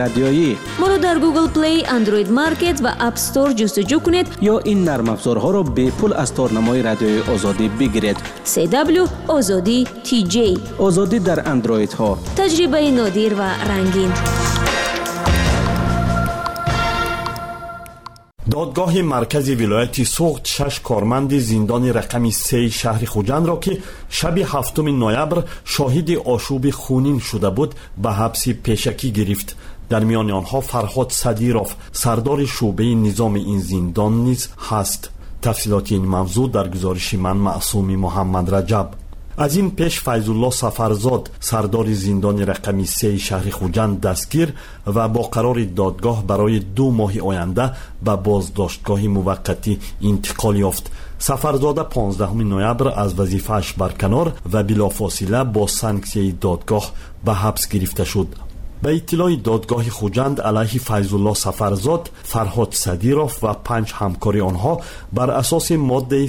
رادیویی. ما رو در گوگل پلی، اندروید مارکت و اپ استور جستجو کنید یا این نرم افزارها رو به پول از تورنمای رادیوی آزادی بگیرید. CW آزادی TJ، آزادی در اندروید ها، تجربه نادر و رنگین. دادگاه مرکزی ولایت سوخت 6 کارمند زندان رقم 3 شهر خوجند را که شب 7 نوامبر شاهد آشوب خونین شده بود به حبس پیشکی گرفت. در میان آنها فرهاد صدیروف سردار شعبه نظام این زندان نیز هست. تفصیلات این موضوع در گزارش من معصوم محمد رجب. از این پیش فیضالله سفرزاد سردار زندان رقم 3 شهر خوجند دستگیر و با قرار دادگاه برای 2 ماه آینده به بازداشتگاه موقتی انتقال یافت. سفرزاده 15 نوامبر از وظیفه‌اش برکنار و بلافاصله با سانکسیای دادگاه به حبس گرفته شد. به اطلاع دادگاه خوجند علیه فیضالله سفرزاد، فرهاد صدیروف و 5 همکار آنها بر اساس ماده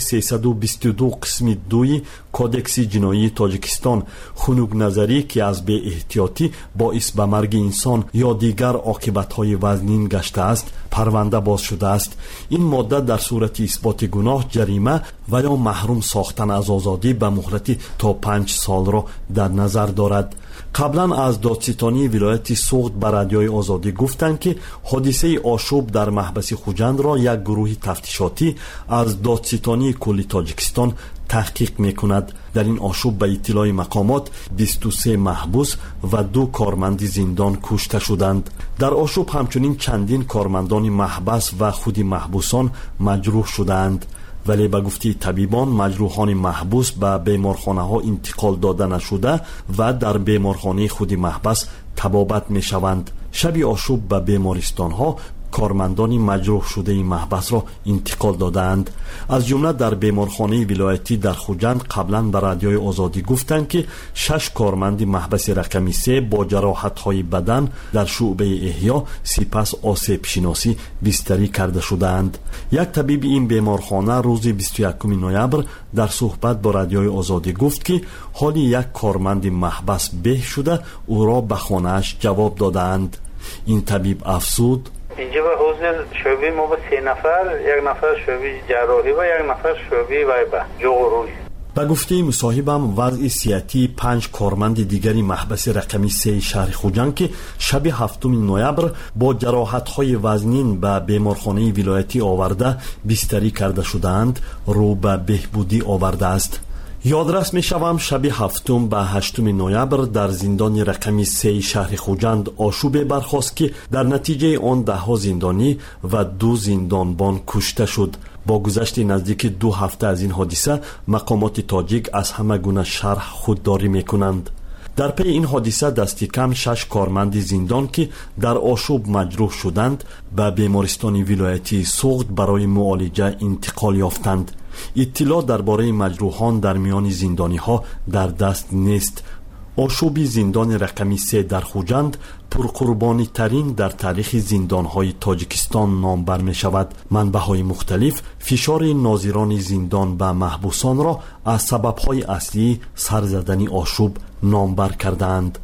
322 قسم 2 کودکس جنایی تاجیکستان خنک نظری که از بی احتیاطی باعث به مرگ انسان یا دیگر عاقبت‌های وزنین گشته است پرونده باز شده است. این ماده در صورت اثبات گناه جریمه و یا محروم ساختن از آزادی به مهلت تا 5 سال را در نظر دارد. قبلا از دادستانی ولایت سوخت به رادیوی آزادی گفتند که حادثه آشوب در محبس خوجند را یک گروه تفتیشاتی از دادستانی کلی تاجیکستان تحقیق میکند. در این آشوب به اطلاع مقامات 23 محبوس و 2 کارمند زندان کشته شدند. در آشوب همچنین چندین کارمندان محبس و خود محبوسان مجروح شدند، ولی به گفته طبیبان مجروحان محبوس به بیمارخانه ها انتقال داده نشده و در بیمارخانه خود محبس طبابت می شوند. شب آشوب به بیمارستان ها کارمندان مجروح شده این محبس را انتقال دادند. از جمله در بیمارخانه ولایتی در خوجند قبلا به رادیوی آزادی گفتند که 6 کارمند محبس رقم 3 با جراحت های بدن در شعبه احیا سپس آسیب شناسی بستری کرده شدند. یک طبیب این بیمارخانه روز 21 نوامبر در صحبت با رادیوی آزادی گفت که حال یک کارمند محبس به شده او را به خانه‌اش جواب دادند. این طبیب افزود: اینجا به حوزه شعبه ما با 3 نفر، 1 نفر شعبه جراحی و 1 نفر شعبه وایبه جغروی. به گفته مصاحبم وضع صحتی 5 کارمند دیگری محبس رقمی 3 شهر خوجند که شب 7 نوامبر با جراحت‌های وزنین به بیمارخانه ولایتی آورده بستری کرده شدند رو به بهبودی آورده است. یادرس می شوم شب 7 به 8 نوامبر در زندان رقمی 3 شهر خوجند آشوب برخاست که در نتیجه آن 10 زندانی و 2 زندانبان کشته شد. با گذشت نزدیک 2 هفته از این حادثه مقامات تاجیک از همه گونه شرح خودداری می کنند. در پی این حادثه دست کم 6 کارمند زندان که در آشوب مجروح شدند به بیمارستان ولایتی سوخت برای معالجه انتقال یافتند. اطلاع درباره مجروحان در میان زندانی ها در دست نیست. آشوب زندان رقمی 3 در خوجند پرقربانی ترین در تاریخ زندان های تاجیکستان نام بر می شود. منبع های مختلف فشار ناظران زندان به محبوسان را از سبب های اصلی سرزدن آشوب نام بر کردند.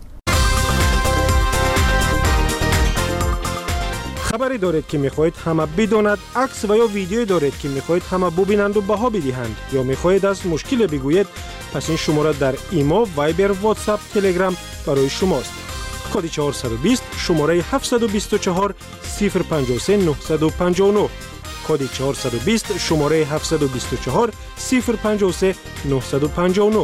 خبری دارید که میخواهید همه بداند، عکس و یا ویدیویی دارید که میخواهید همه ببینند و بها بدهند، یا میخواهید از مشکل بگویید، پس این شماره در ایمو، وایبر، واتساپ، تلگرام برای شماست. کد 420 شماره 724 053 959. کد 420 شماره 724 053 959.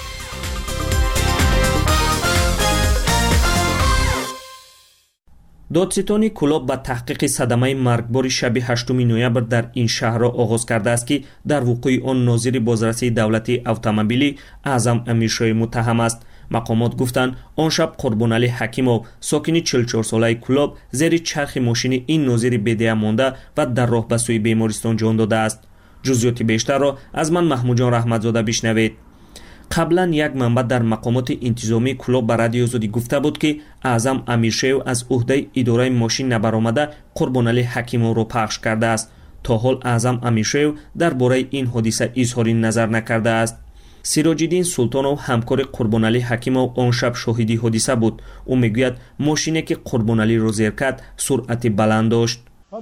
دادستانی کلاب به تحقیق صدمه مرگبار شب 8 نوامبر در این شهر را آغاز کرده است که در وقوع آن ناظر بازرسی دولتی اتومبیلی اعظم امیرشاه متهم است. مقامات گفتند آن شب قربانعلی حکیمov ساکن 44 ساله کلاب زیر چرخ ماشین این ناظر بدیه مانده و در راه به سوی بیمارستان جان داده است. جزئیات بیشتر را از من محمود جان رحمتزاده بشنوید. قبلا یک منبع در مقامات انتظامی کلاب به رادیو آزادی گفته بود که اعظم امیرشاه از عهده اداره ماشین نبرآمده قربانعلی حکیمov را پخش کرده است. تا حال اعظم امیرشاه درباره این حادثه اظهار نظر نکرده است. сироҷиддин султонов ҳамкори қурбоналӣ ҳакимов он шаб шоҳиди ҳодиса буд. ӯ мегӯяд мошине ки қурбоналиро зер кард суръати баланд дошт.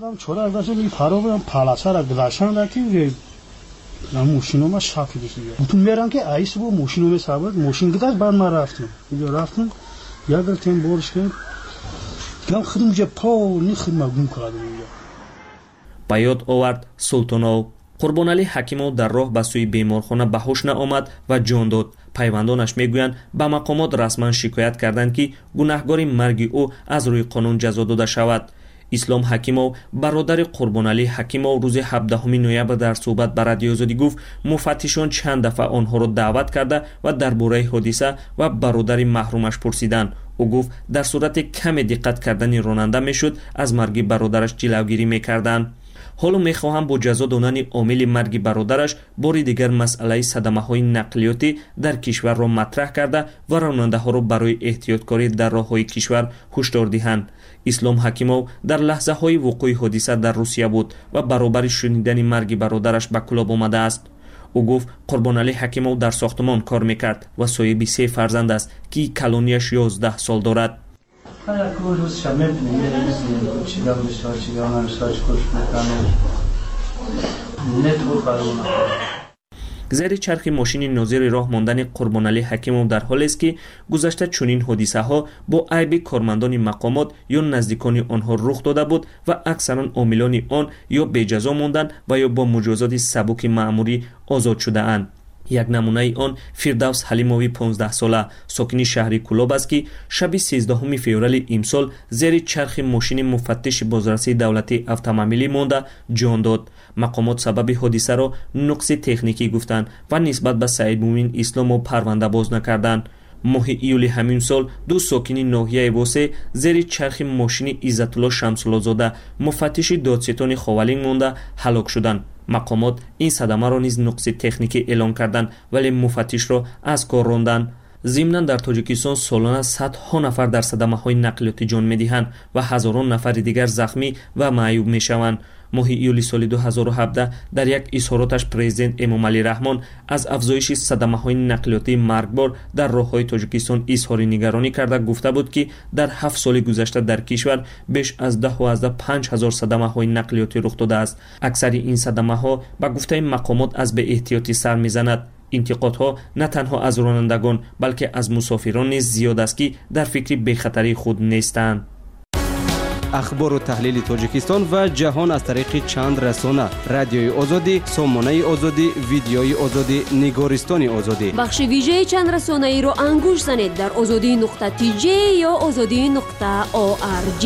ماشینم شاکی دیگه تو میرن که ایس بو ماشینم ثابت ماشین گذاشت بعد ما رفتیم یادم تیم بورش که گام خودم جا پا نخدم مگم کردم ба ёд овард султонов. қурбоналӣ ҳакимов дар роҳ ба сӯи беморхона ба ҳуш наомад ва ҷон дод. пайвандонаш мегӯянд ба мақомот расман шикоят карданд ки гунаҳгори марги ӯ аз рӯи қонун ҷазо дода шавад. ислом ҳакимов бародари қурбоналӣ ҳакимов рӯзи 17 ноябр дар суҳбат ба радиои озодӣ гуфт муфаттишон чанд дафъа онҳоро даъват карда ва дар бораи ҳодиса ва бародари маҳрумаш пурсиданд. ӯ гуфт дар сурати каме диққат кардани ронанда мешуд аз марги бародараш ҷилавгирӣ мекарданд. ҳоло мехоҳам бо ҷазо додани омили марги бародараш бори дигар масъалаи садамаҳои нақлиётӣ дар кишварро матраҳ карда ва ронандаҳоро барои эҳтиёткорӣ дар роҳҳои кишвар ҳушдор диҳанд. ислом ҳакимов дар лаҳзаҳои вуқӯи ҳодиса дар русия буд ва баробари шунидани марги бародараш ба кӯлоб омадааст. ӯ гуфт қурбоналӣ ҳакимов дар сохтмон кор мекард ва соҳиби 3 фарзанд аст ки калонияш 11 сол дорад. зери чархи мошини нозири роҳ мондани қурбоналӣ ҳакимов дар ҳолест ки гузашта чунин ҳодисаҳо бо айби кормандони мақомот ё наздикони онҳо рух дода буд ва аксаран омилони он ё беҷазо монданд ва ё бо муҷозоти сабуки маъмурӣ озод шудаанд. як намунаи он фирдавс ҳалимови 15 сола сокини шаҳри кӯлоб аст ки шаби 13 феврали имсол зери чархи мошини муфаттиши бозрасии давлатии автомобилӣ монда ҷон дод. мақомот сабаби ҳодисаро нуқси техникӣ гуфтанд ва нисбат ба саидмумин исломов парвандабоз накарданд. моҳи июли ҳамин сол ду сокини ноҳияи восе зери чархи мошини иззатулло шамсуллозода муфаттиши додситони ховалин монда ҳалок шуданд. мақомот ин садамаро низ нуқси техникӣ эълон карданд вале муфаттишро аз кор ронданд. зимнан дар тоҷикистон солона садҳо нафар дар садамаҳои нақлиётӣ ҷон медиҳанд ва ҳазорон нафари дигар захмӣ ва маъюб мешаванд. моҳи июли соли 2017 дар як изҳороташ президент эмомалӣ раҳмон аз афзоиши садамаҳои нақлиётии маргбор дар роҳҳои тоҷикистон изҳори нигаронӣ карда гуфта буд ки дар 7 соли гузашта дар кишвар беш аз 10,500 садамаҳои нақлиётӣ рух додааст. аксари ин садамаҳо ба гуфтаи мақомот аз беэҳтиётӣ сар мезанад. интиқодҳо на танҳо аз ронандагон балки аз мусофирон низ зиёд аст ки дар фикри бехатарии худ нестанд. ахбору таҳлили тоҷикистон ва ҷаҳон аз тариқи чанд расона: радиои озодӣ, сомонаи озодӣ, видеои озодӣ, нигористони озодӣ. бахши вижеи чанд расонаиро ангуш занед дар озодӣ.tj ё озодӣ.org.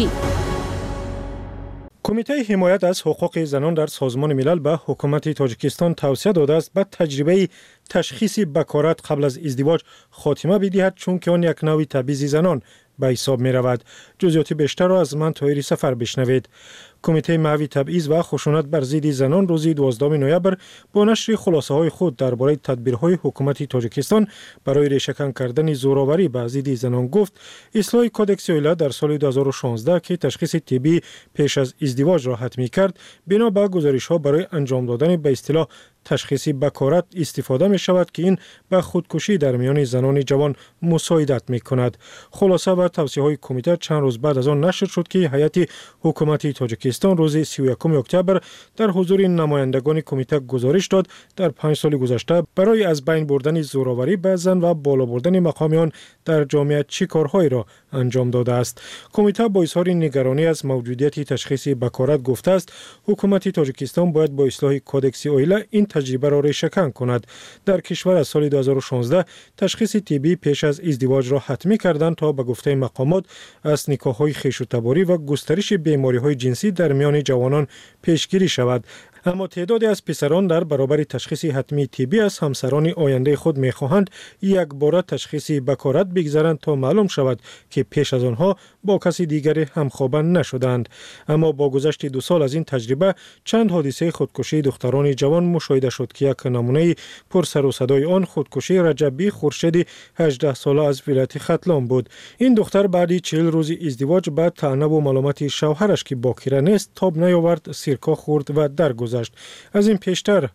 کمیته حمایت از حقوق زنان در سازمان ملل به حکومت تاجیکستان توصیه داده است به تجربه تشخیص بکارت قبل از ازدواج خاتمه بدهد، چون که آن یک نوع تبعیض زنان به حساب می رود. جزئیات بیشتر را از من طاهری سفر بشنوید. کمیته محوی تبعیض و خشونت بر ضد زنان روز 12 نوامبر با نشر خلاصه‌های خود درباره تدبیرهای حکومت تاجیکستان برای ریشه‌کن کردن زورآوری به ضد زنان گفت اصلاح کدکس اویلا در سال 2016 که تشخیص طبی پیش از ازدواج را حتمی کرد، بنا به گزارش‌ها برای انجام دادن به اصطلاح تشخیص بکارت استفاده می شود که این به خودکشی در میان زنان جوان مساعدت می کند. خلاصه و توصیه های کمیته چند روز بعد از آن نشر شد که هیئت حکومت تاجیکستان روز 31 اکتبر در حضور نمایندگان کمیته گزارش داد در 5 سال گذشته برای از بین بردن زورآوری به زن و بالا بردن مقام آن در جامعه چه کارهایی را انجام داده است. کمیته با اظهار نگرانی از موجودیت تشخیص بکارت گفته است حکومت تاجیکستان باید با اصلاح کدکس اویلا این تجربه را ریشه‌کن کند. در کشور از سال 2016 تشخیص طبی پیش از ازدواج را حتمی کردند تا به گفته مقامات از نکاح‌های خویش‌تباری و گسترش بیماری‌های جنسی در میان جوانان پیشگیری شود. اما تعدادی از پسران در برابر تشخیص حتمی طبی از همسران آینده خود می‌خواهند یک بار تشخیص بکارت بگذارند تا معلوم شود که پیش از آنها با کسی دیگری همخوابه نشدند. اما با گذشت 2 سال از این تجربه چند حادثه خودکشی دختران جوان مشاهده شد که یک نمونه پر سر و صدای آن خودکشی رجبی خورشید 18 ساله از ولایت ختلان بود. این دختر بعد 40 روز ازدواج با طعنه و ملامت شوهرش که باکره نیست تاب نیاورد، سرکا خورد و درگذشت. از این پیشتر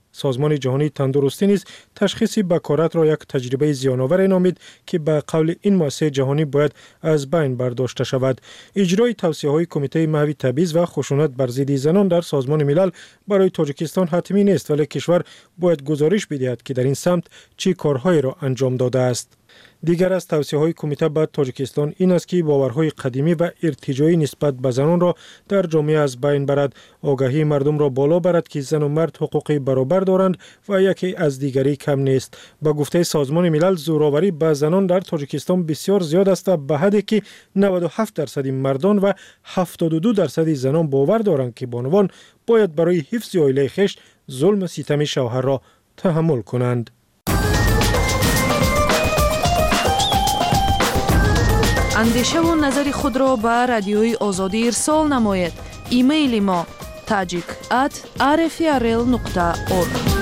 سازمان جهانی تندرستی نیز تشخیص بکارت را یک تجربه زیان‌آور نامید که به قول این مؤسسه جهانی باید از بین برداشته شود. اجرای توصیه‌های کمیته محوی تبعیض و خشونت بر ضد زنان در سازمان ملل برای تاجیکستان حتمی نیست، ولی کشور باید گزارش بدهد که در این سمت چه کارهایی را انجام داده است. دیگر از توصیه‌های کمیته به تاجیکستان این است که باورهای قدیمی و ارتجاعی نسبت به زنان را در جامعه از بین برد، آگاهی مردم را بالا برد که زن و مرد حقوق برابر دارند و یکی از دیگری کم نیست. با گفته سازمان ملل زوراوری به زنان در تاجیکستان بسیار زیاد است، به حدی که 97% مردان و 72% زنان باور دارند که بانوان باید برای حفظ عائله خویش ظلم و ستم شوهر را تحمل کنند. اندیشه و نظر خود را به رادیوی آزادی ارسال نماید. ایمیل ما tajik@rfrl.org.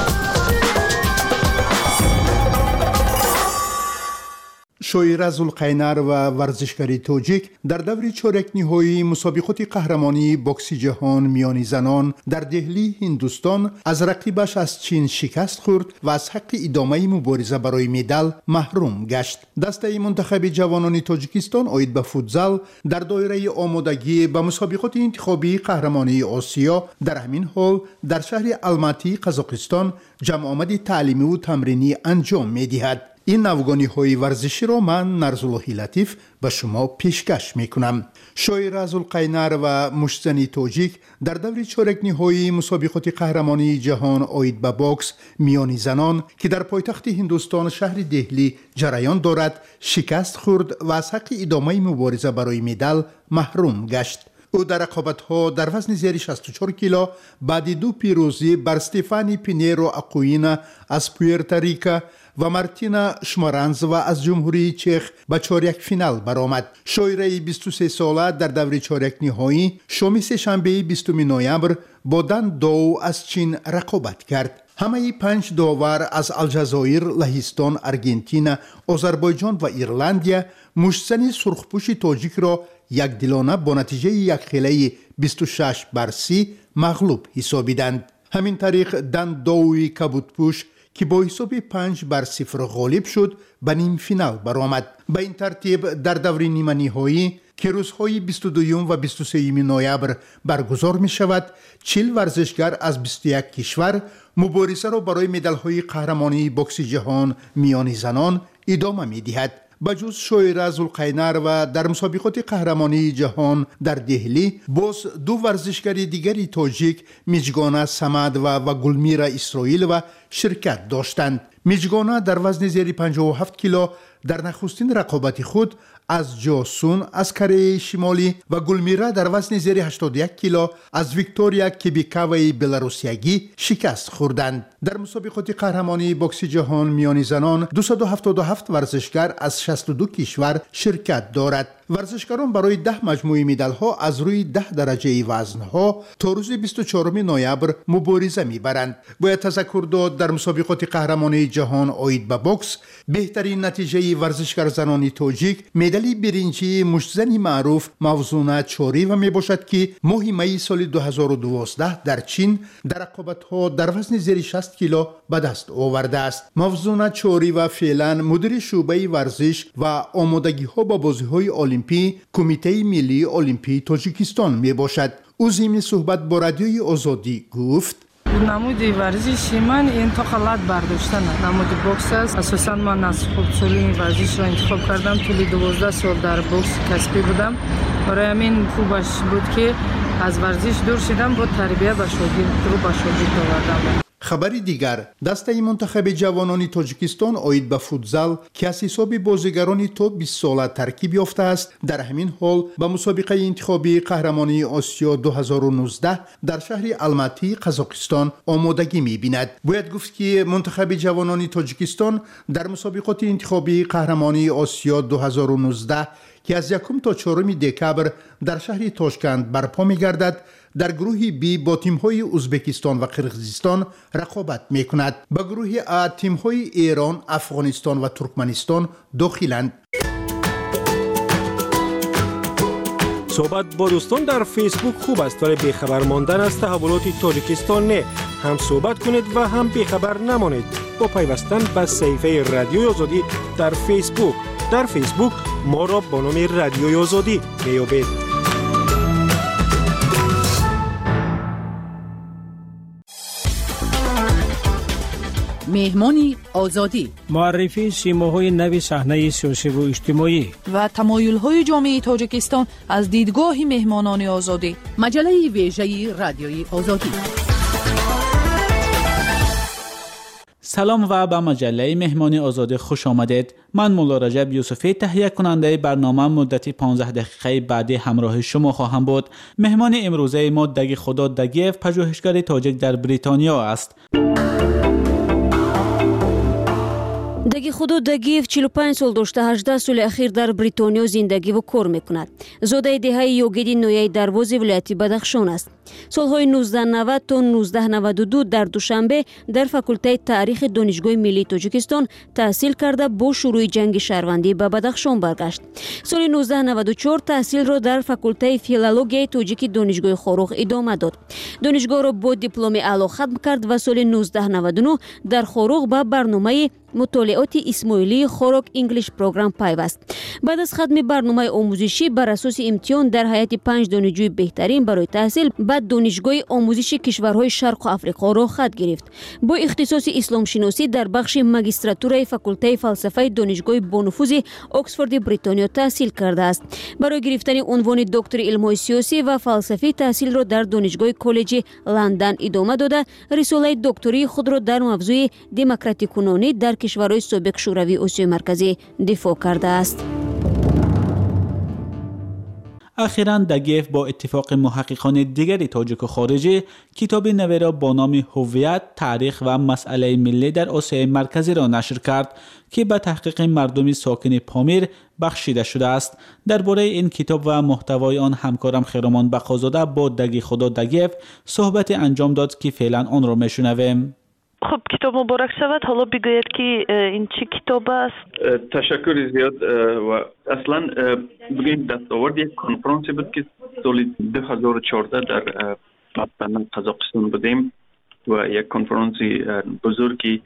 شویره زلقینر و ورزشکاری توجیک در دور چارک نهایی مسابقات قهرمانی بوکس جهان میان زنان در دهلی هندوستان از رقیبش از چین شکست خورد و از حق ادامه مبارزه برای مدال محروم گشت. دسته منتخب جوانان تاجیکستان آید به فوتزال در دایره آمادگی به مسابقات انتخابی قهرمانی آسیا در همین حال در شهر الماتی قزاقستان جمع آمد تعلیمی و تمرینی انجام می‌دهد. این نوگانی های ورزشی را من نرزاللهی لطیف به شما پیشکش میکنم. شویره زلقینر و مشتزنی توجیک در دور چارک نهایی مسابقات قهرمانی جهان آید به بوکس میان زنان که در پایتخت هندوستان شهر دهلی جریان دارد شکست خورد و از حق ادامه مبارزه برای مدال محروم گشت. او در رقابت‌ها در وزن زیر 64 کیلو بعد دو پیروزی بر استفانی پینیرو اکوینا از پوئرتوریکو و مارتینا شمارانز و از جمهوری چخ به چهارک فینال برآمد. شویره 23 ساله در دور چهارک نهایی شام سه‌شنبه 20 نوامبر با دان دو از چین رقابت کرد. همه 5 داور از الجزایر، لهستان، ارژانتین، آذربایجان و ایرلندیا مشتزن سرخپوش تاجیک را یک دلانه با نتیجه یک خیله 26-30 مغلوب حسابیدند. همین طریق دان دوی کبودپوش که با حساب 5-0 غالب شد به نیم فینال برآمد. به این ترتیب در دور نیمه نهایی که روزهای 22 و 23 نوامبر برگزار می شود 40 ورزشگر از 21 کشور مبارزه را برای مدال‌های قهرمانی بوکس جهان میان زنان ادامه می دهد. بجز شویره زلقینر و در مسابقات قهرمانی جهان در دهلی باز دو ورزشگر دیگری تاجیک میجگانه سمد و گلمیرا اسرائیل و شرکت داشتند. میجگانه در وزن زیر 57 کیلو در نخستین رقابت خود از جاسون از کره شمالی و گلمیرا در وزن زیر 81 کیلو از ویکتوریا کیبیکاوی بلاروسیایی شکست خوردند. در مسابقات قهرمانی بوکس جهان میان زنان 277 ورزشگر از 62 کشور شرکت دارد. ورزشکاران برای 10 مجموعه مدال ها از روی 10 درجه وزن ها تا روز 24 نوامبر مبارزه میبرند. باید تذکر داد در مسابقات قهرمانی جهان آید به بوکس بهترین نتیجه ورزشکار زنانی تاجیک مدال برنجی مشتزن معروف موزونه چوریوا می باشد که ماه می سال 2012 در چین در رقابت ها در وزن زیر 60 کیلو به دست آورده است. موزونه چوریوا فعلا مدیر شعبه ورزش و آمادگی ها با بازی های المپی کمیته ملی المپی تاجیکستان می باشد. او ضمن صحبت با رادیوی آزادی گفت: نمود ورزش من انتقالات برداشتن نمود بوکس است. اساسا من از خود سالی ورزش را انتخاب کردم. طول 12 سال در بوکس کسبی بودم. برای همین خوبش بود که از ورزش دور شدم، با تربیت و شاگرد رو به شاگرد آوردم. خبری دیگر، دسته منتخب جوانان تاجیکستان آید به فوتزال که از حساب بازیگران تا 20 ساله ترکیب یافته است در همین حال به مسابقه انتخابی قهرمانی آسیا 2019 در شهر الماتی قزاقستان آمادگی می‌بیند. باید گفت که منتخب جوانان تاجیکستان در مسابقات انتخابی قهرمانی آسیا 2019 که از 1 تا 4 دکبر در شهر تاشکند برپا می‌گردد در گروه بی با تیم‌های ازبکستان و قرقیزستان رقابت می‌کند. به گروه ا تیم‌های ایران، افغانستان و ترکمنستان داخلند. صحبت با دوستان در فیسبوک خوب است، ولی بیخبر ماندن از تحولات تاجیکستان نه. هم صحبت کنید و هم بیخبر نمانید با پیوستن به صفحه رادیوی آزادی در فیسبوک. در فیسبوک ما را با نام رادیوی آزادی میابید. مهمانی آزادی، معرفی سیماهای نوی صحنه سیاسی و اجتماعی و تمایل‌های جامعه تاجیکستان از دیدگاه مهمانان آزادی. مجله ویژه رادیوی آزادی. سلام و به مجله مهمانی آزادی خوش آمدید. من مولا رجب یوسفی تهیه کننده برنامه مدتی 15 دقیقه بعدی همراه شما خواهم بود. مهمان امروزه ما دگی خدا دگیف، پژوهشگر تاجیک در بریتانیا است. دگی خدا دگیف 45 سال داشته، 18 سال اخیر در بریتانیا زندگی و کار میکند. زاده دهه یوگیدی نویه دروازی ولایت بدخشان است. سالهای 1990 تا 1992 در دوشنبه در فاکولته تاریخ دانشگاه ملی تاجیکستان تحصیل کرده با شروع جنگ شهروندی به بدخشان برگشت. سال 1994 تحصیل را در فاکولته فیلولوژی تاجیکی دانشگاه خاروخ ادامه داد. دانشگاه را با دیپلم اعلی ختم کرد و سال 1999 در خاروخ به برنامه مطالعات اسماعیلی خوراک انگلیش پروگرام پیوست. بعد از ختم برنامه آموزشی بر اساس امتحان در هیئت 5 دانشجوی بهترین برای تحصیل بعد دانشگاه آموزش کشورهای شرق آفریقا را خط گرفت. با اختصاص اسلام شناسی در بخش ماجستراتورای فاکولته فلسفه دانشگاه بانفوذ اکسفورد بریتانیا تحصیل کرده است. برای گرفتن عنوان دکتر علوم سیاسی و فلسفی تحصیل را در دانشگاه کالج لندن ادامه داده، رساله دکتری خود را در موضوع دموکراتی کنونی در کشورهای سابق شوروی آسیای مرکزی دفاع کرده است. اخیراً دگیف با اتفاق محققان دیگری تاجیک و خارجی کتاب نوی را با نام هویت، تاریخ و مسئله ملی در آسیای مرکزی را نشر کرد که به تحقیق مردم ساکن پامیر بخشیده شده است. درباره این کتاب و محتوای آن همکارم خیرمان بقازاده با دگی خدا دگیف صحبت انجام داد که فعلا آن را میشنویم. خب کتاب مبارک شود. حالا بگوید که این چی کتاب است؟ تشکر زیاد. و اصلا بگیم دستاورد یک کنفرانسی بود که سال 2014 در قزاقستان بودیم و یک کنفرانسی بزرگی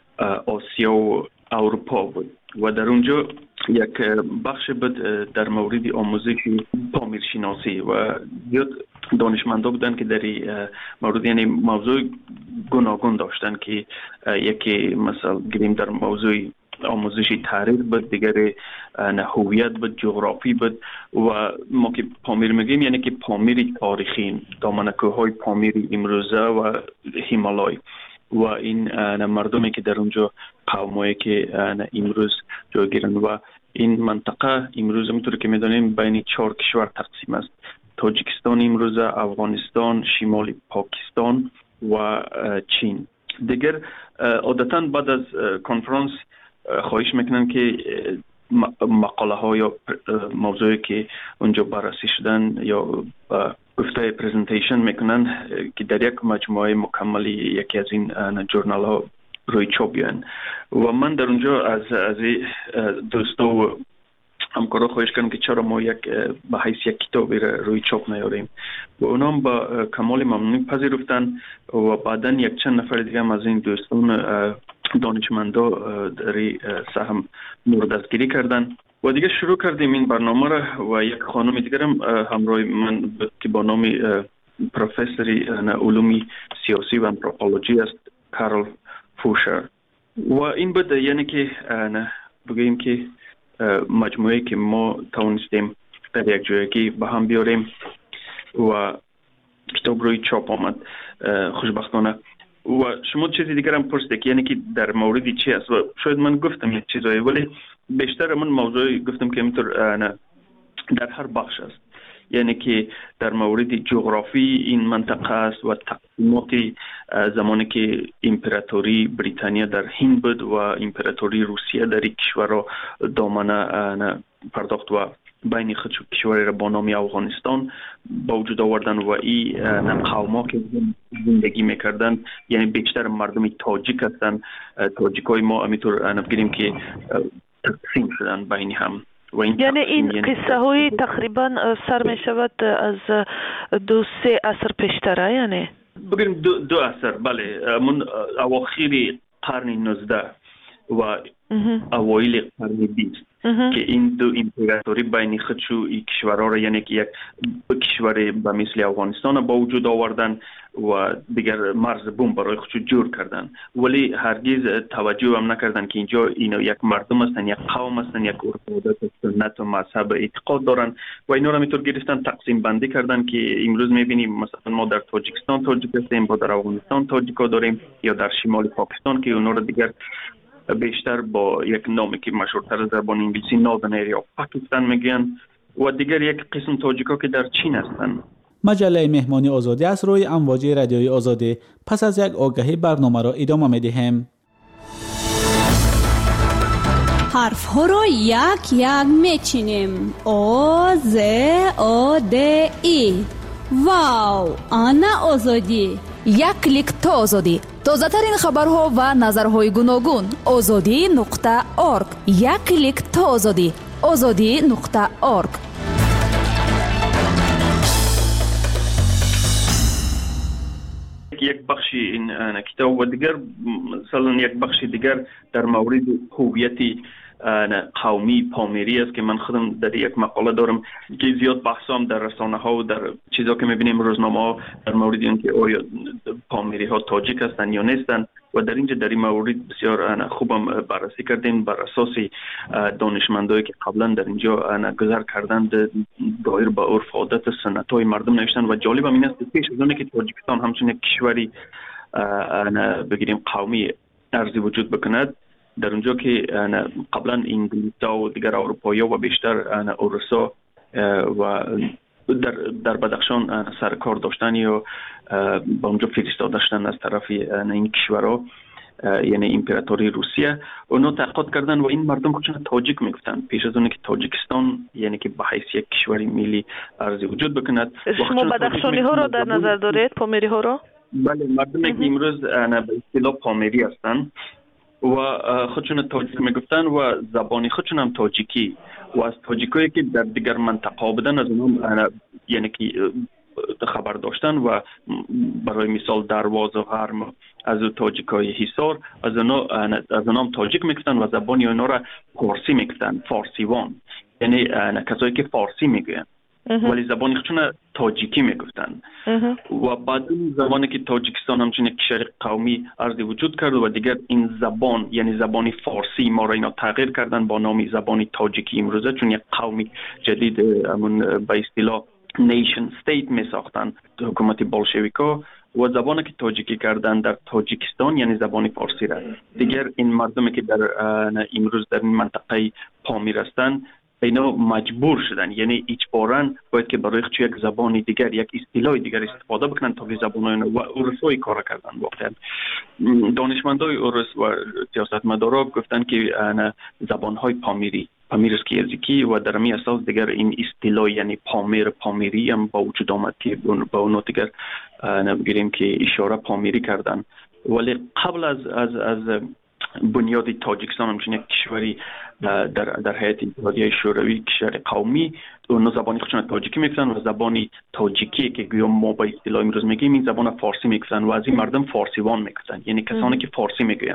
آسیا و اروپا بود و در اونجا یک بخش بود در مورد آموزش پامیر شناسی و زیاد دانشمندا بودن که در مورد یعنی موضوع گوناگون داشتن که یکی مثلا گریم در موضوع آموزشی تاریخ بود، دیگر هویت بود، جغرافی بود و ما که پامیر میگیم یعنی که پامیر تاریخی، دامنه‌کوه‌های پامیر امروزه و هیمالای و این مردمی که در اونجا قومایی که امروز جای گیرن و این منطقه امروز همونطور که میدونیم بین 4 کشور تقسیم است: تاجیکستان امروز، افغانستان، شمال پاکستان و چین. دیگر عادتا بعد از کنفرانس خواهش میکنن که مقاله ها یا موضوعی که اونجا بررسی شدن یا گفته پرزنتیشن میکنن که در یک مجموعه مکملی یکی از این جورنال ها روی چاپ بیان و من در اونجا از دوستا و همکارا خواهش کردم که چرا ما به حیث یک کتابی روی چاپ نیاریم و اونا هم با کمال ممنونی پذیرفتن و بعداً یک چند نفر دیگه هم از این دوستان دانشمندا در سهم مورد دستگیری کردن و دیگه شروع کردیم این برنامه را و یک خانم دیگر هم همراه من بود که با نام پروفسوری علوم سیاسی و آنتروپولوژی است، کارل فوشر. و این بود یعنی که بگیم که مجموعه که ما توانستیم در یک جایی به هم بیاریم و کتاب روی چاپ آمد خوشبختانه. و شما چیزی دیگر هم پرسیدید یعنی که در موردی چی است و شاید من گفتم یک چیزایی ولی بیشتر من موضوعی گفتم که اینطور در هر بخش است، یعنی که در مورد جغرافی این منطقه است و تقسیمات زمانی که امپراتوری بریتانیا در هند بود و امپراتوری روسیه در این کشور دامنه پرداخت و بین خود کشوری را با نام افغانستان با وجود آوردن و این قوما که زندگی میکردن یعنی بیشتر مردم تاجیک هستند. تاجیکای ما همینطور بگیریم که تقسیم شدن بین هم. یعنی این قصه های تقریبا سر می شود از 2-3 عصر پیشتره، یعنی بگیم دو اثر. بله، من اواخر قرن 19 و اوایل قرن 20 که این دو امپراتوری بین خودشو این کشورها را، یعنی که یک کشور به مثل افغانستان با وجود آوردن و دیگر مرز بوم برای خودشو جور کردن، ولی هرگز توجه هم نکردن که اینجا اینا یک مردم هستن، یک قوم هستن، یک عرف و عادت، سنت و مذهب اعتقاد دارن و اینا را میتور گرفتن تقسیم بندی کردن که امروز میبینیم مثلا ما در تاجیکستان تاجیک هستیم، با در افغانستان تاجیکا داریم، یا در شمال پاکستان که اونا را دیگر بیشتر با یک نامی که مشهورتر زبان انگلیسی ناردن ایریا پاکستان میگن، و دیگر یک قسم تاجیکا که در چین هستند. مجله مهمانی آزادی از روی امواج رادیوی آزادی. پس از یک آگهی برنامه را ادامه میدهیم. حرف ها را یک یک میچینیم. آ ز آ د ای. واو، آنا آزادی. یک کلیک تا آزادی. تازه ترین خبرها و نظرهای گوناگون. azadi.org. یک کلیک تا آزادی. azadi.org. یک بخشی این کتاب و دیگر مثلا یک بخشی دیگر در مورد هویتی قومی پامیری است که من خودم در یک مقاله دارم که زیاد بحثام در رسانه ها و در چیزا که میبینیم روزنامه ها در مورد اینکه آیا پامیری ها تاجیک هستند یا نیستند، و در اینجا در این مورد بسیار خوبم بررسی کردیم بر اساس دانشمندایی که قبلا در اینجا گذر کردند، دایر به عرف عادت سنت های مردم نوشتن. و جالب این است که پیش از اون که تاجیکستان همچون یک کشوری بگیریم قومی ارزی وجود بکند، در اونجا که قبلا انگلیس‌ها و دیگر اروپایی‌ها و بیشتر اوروسا و در بدخشان سرکار داشتن یا با اونجا فرستاده داشتن از طرف این کشورها، یعنی امپراتوری روسیه، اونا تحقیقات کردن و این مردم خودشون تاجیک میگفتن پیش از اون که تاجیکستان یعنی که به حیث یک کشوری ملی ارزی وجود بکند. شما بدخشانی ها رو در نظر دارید، پامیری ها رو؟ بله، مردمی که امروز به اصطلاح پامیری هستن و خودشون تاجیک میگفتن و زبانی خودشون هم تاجیکی، و از تاجیکایی که در دیگر منطقه بودن از اونها یعنی که خبر داشتن، و برای مثال درواز و غرم از تاجیکای حصار از اونها هم تاجیک میگفتن و زبانی اونا را فارسی میگفتن، فارسیوان، یعنی کسایی که فارسی میگوین ولی زبانی خودشون تاجیکی میگفتن. و بعد این زبانی که تاجیکستان همچون یک کشور قومی ارزی وجود کرد و دیگر این زبان یعنی زبانی فارسی ما را اینا تغییر کردن با نام زبانی تاجیکی امروزه، چون یک قومی جدید همون به اصطلاح نیشن استیت می ساختن حکومت بولشویکا، و زبانی که تاجیکی کردن در تاجیکستان یعنی زبانی فارسی را. دیگر این مردمی که در امروز در این منطقه پامیر هستند اینا مجبور شدن، یعنی اجباراً باید که برای خودشون یک زبان دیگر، یک اصطلاح دیگر استفاده بکنن تا که زبان‌های و اوروسایی کار کردن. واقعا دانشمندای اوروس و سیاستمدارا گفتن که زبان‌های پامیرسکی و در می اساس دیگر این اصطلاح یعنی پامیری هم با وجود آمد که با اون دیگر بگیریم که اشاره پامیری کردن. ولی قبل از بنیاد تاجیکستان همچون یک کشوری در هیئت اتحادیه شوروی کشور قومی، اون زبانی خودشون تاجیکی میگفتن و زبانی تاجیکی که گویا ما با اصطلاح امروز میگیم این زبان فارسی میگفتن و از این مردم فارسیوان میگفتن، یعنی کسانی که فارسی میگوین.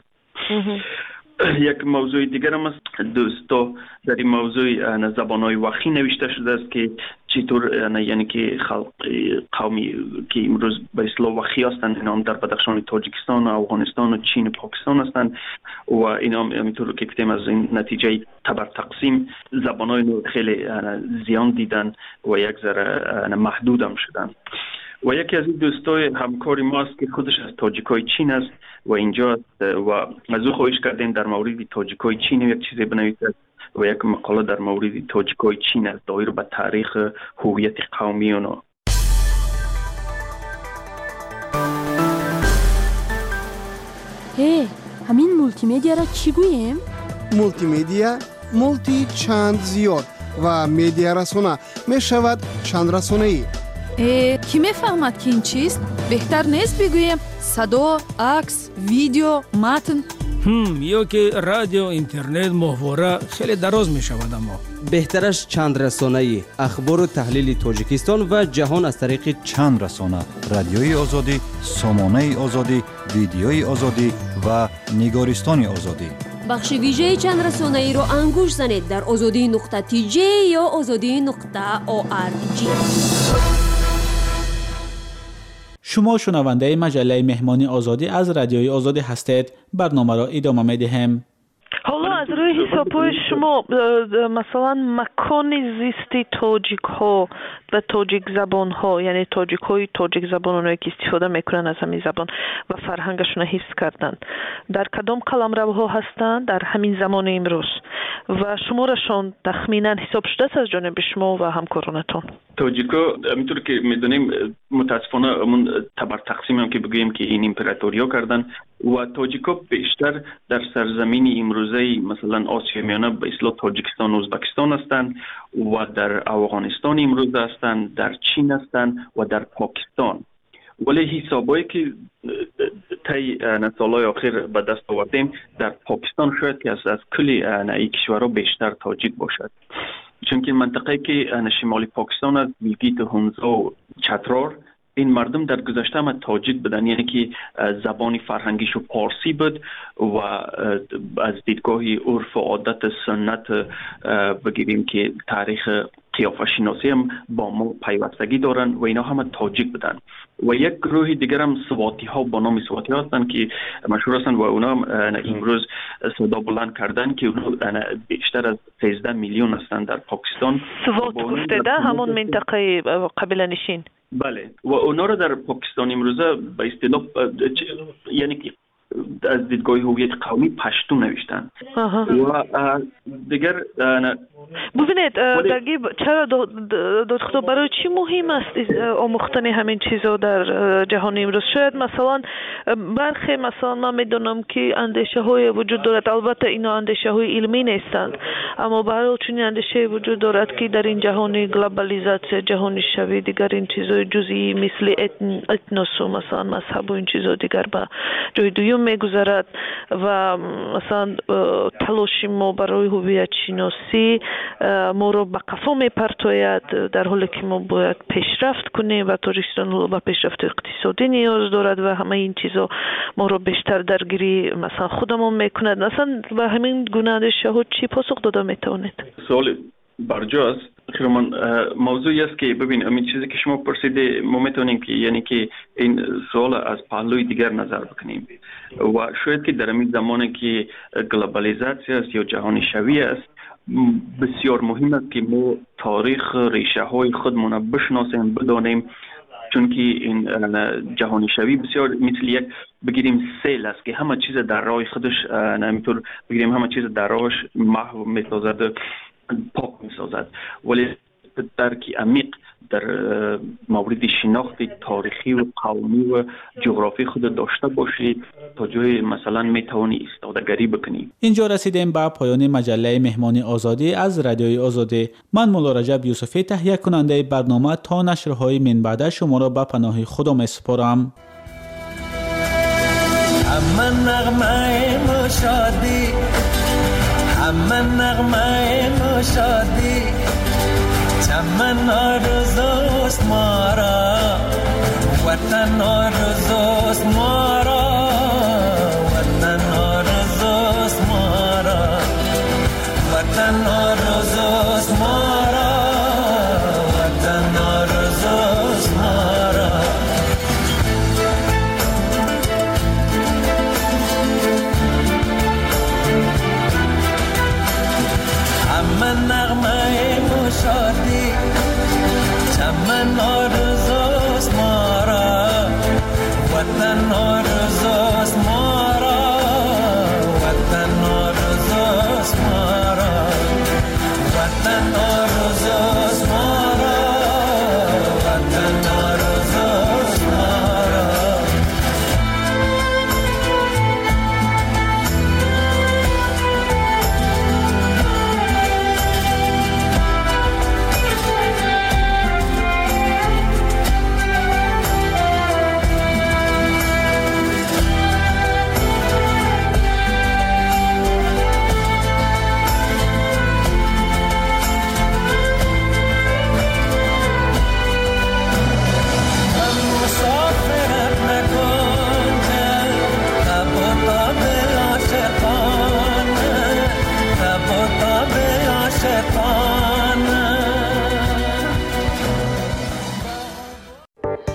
یک موضوع دیگر هم است دوستا، در این موضوع زبان‌های وخی نوشته شده است که چطور یعنی که قومی که امروز به اصطلاح وخی هستند اینا هم در بدخشان تاجیکستان و افغانستان و چین و پاکستان هستند و اینا هم همینطور که گفتیم از این نتیجه تبر تقسیم زبان‌های خیلی زیان دیدن و یک ذره محدود هم شدن. و یکی از این دوستای همکاری ما است که خودش از تاجیکای چین است و اینجا است و از او خواهش کردیم در مورد تاجیکای چین یک چیزی بنویسد و یک مقاله در مورد تاجیکای چین است دایر به تاریخ هویت قومی اونا. همین مولتی مدیا را چی گوییم؟ مولتی مدیا مولتی چند زیاد و مدیا رسانه می شود چند رسانه ای. کی میفهمد که این چیست؟ بهتر نیست بگویم صدا، عکس، ویدیو، متن، یا که رادیو اینترنت ماهواره خیلی دراز می شود. اما بهترش چند رسانه‌ای اخبار و تحلیل تاجیکستان و جهان از طریق چند رسانه: رادیوی آزادی، سامانه آزادی، ویدیوی آزادی و نگارستان آزادی. بخش ویژه چند رسانه‌ای را انگوش زنید در azadi.tj یا azadi.org. شما شنونده مجله مهمانی آزادی از رادیوی آزادی هستید. برنامه را ادامه می‌دهیم. حالا از روی حساب‌های شما مثلا مکان زیستی تاجیک ها و تاجیک زبان ها، یعنی تاجیک های تاجیک زبان اونایی که استفاده میکنن از همین زبان و فرهنگشون حفظ کردن، در کدام قلمروها هستند در همین زمان امروز و شمارشان تخمینا حساب شده از جانب شما و همکارانتان؟ تاجیکا همینطور که میدونیم متاسفانه همون تبر تقسیم هم که بگوییم که این امپراتوریا کردن و تاجیکا بیشتر در سرزمین امروزه مثلا آسیا میانه به اصطلاح تاجیکستان و ازبکستان هستند و در افغانستان امروز هستند، در چین هستند و در پاکستان. ولی حسابایی که طی سالهای آخر به دست آوردیم در پاکستان شاید که از کلی این کشورها بیشتر تاجیک باشد، چون که منطقه که شمالی پاکستان از گیلگیت و هنزا و چترار این مردم در گذشته هم تاجیک بودن، یعنی که زبان فرهنگیش و پارسی بود و از دیدگاه عرف و عادت سنت بگیریم که تاریخ قیافه شناسی هم با ما پیوستگی دارن و اینا هم تاجیک بودن. و یک گروه دیگر هم سواتی ها با نام سواتی هستن که مشهور هستن و اونا هم امروز صدا بلند کردن که اونا بیشتر از 13 میلیون هستن در پاکستان. سوات گفته همون منطقه قبیله نشین. بله، و اونا رو در پاکستان امروزه به اصطلاح یعنی که از دیدگاه هویت قومی پشتو نوشتن. و دیگر ببینید چرا دکتر برای چی مهم است آموختن همین چیزا در جهان امروز؟ شاید مثلا برخی مثلا من میدونم که اندیشه های وجود دارد، البته اینا اندیشه های علمی نیستند، اما برای چون اندیشه وجود دارد که در این جهان گلوبالیزاسیون، جهان شوی، دیگر این چیزای جزئی مثل اتنوس و مثلا مذهب و این چیزا دیگر به جای دوم میگذارد و مثلا تلاش ما برای هویت شناسی ما رو به قفا میپرتاید، در حالی که ما باید پیشرفت کنیم و تاجیکستان به پیشرفت اقتصادی نیاز دارد و همه این چیزا ما رو بیشتر درگیری مثلا خودمون میکند. مثلا به همین گونه اندیشه ها چی پاسخ داده میتونید؟ سوال برجاست. خیرمان موضوعی است که ببین همین چیزی که شما پرسیده ما میتونیم که یعنی که این سوال از پهلوی دیگر نظر بکنیم و شاید که در همین زمانی که گلوبالیزاسیون است یا جهانی شوی است بسیار مهم است که ما تاریخ ریشه های خودمون بشناسیم، بدانیم، چون که این جهانی شوی بسیار مثل یک بگیریم سیل است که همه چیز در راه خودش نمیتون بگیریم همه چیز در راهش محو میسازد، پاک میسازد، ولی درکی عمیق در مورد شناخت تاریخی و قومی و جغرافی خود داشته باشی تا جای مثلا میتوانی استادگری بکنی. اینجا رسیدیم به پایان مجله مهمانی آزادی از رادیوی آزادی. من مولا رجب یوسفی تهیه کننده برنامه تا نشرهای من بعد شما را به پناه خدا میسپارم. همه نغمه مشادی، همه نغمه مشادی، چمن آرزوست ما را، وطن آرزوست ما را.